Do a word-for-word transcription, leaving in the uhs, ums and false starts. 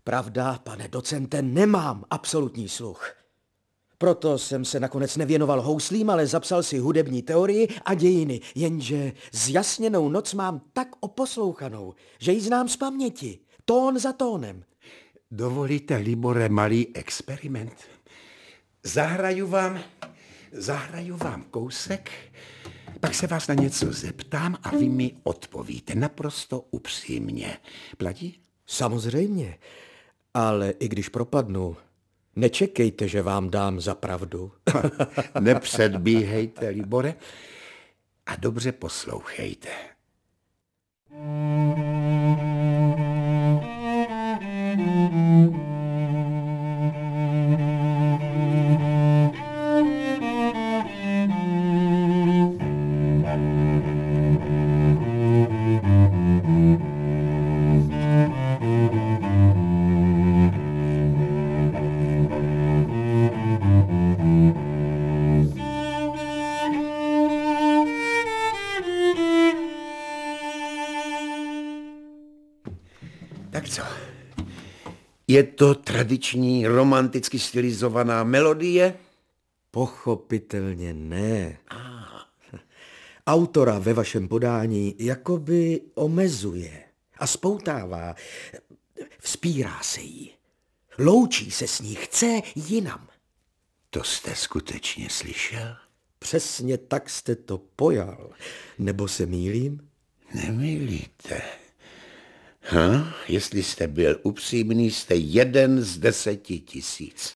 Pravda, pane docente, nemám absolutní sluch. Proto jsem se nakonec nevěnoval houslím, ale zapsal si hudební teorii a dějiny, jenže zjasněnou noc mám tak oposlouchanou, že ji znám z paměti, tón za tónem. Dovolíte, Libore, malý experiment? Zahraju vám, zahraju vám kousek, pak se vás na něco zeptám a vy mi odpovíte naprosto upřímně. Platí? Samozřejmě, ale i když propadnu, nečekejte, že vám dám za pravdu. Nepředbíhejte, Libore, a dobře poslouchejte. Tak co? Je to tradiční, romanticky stylizovaná melodie? Pochopitelně ne. Autora ve vašem podání jakoby omezuje a spoutává, vzpírá se jí, loučí se s ní, chce jinam. To jste skutečně slyšel? Přesně tak jste to pojal, nebo se mýlím? Nemýlíte. Ha, jestli jste byl upřímný, jste jeden z deseti tisíc.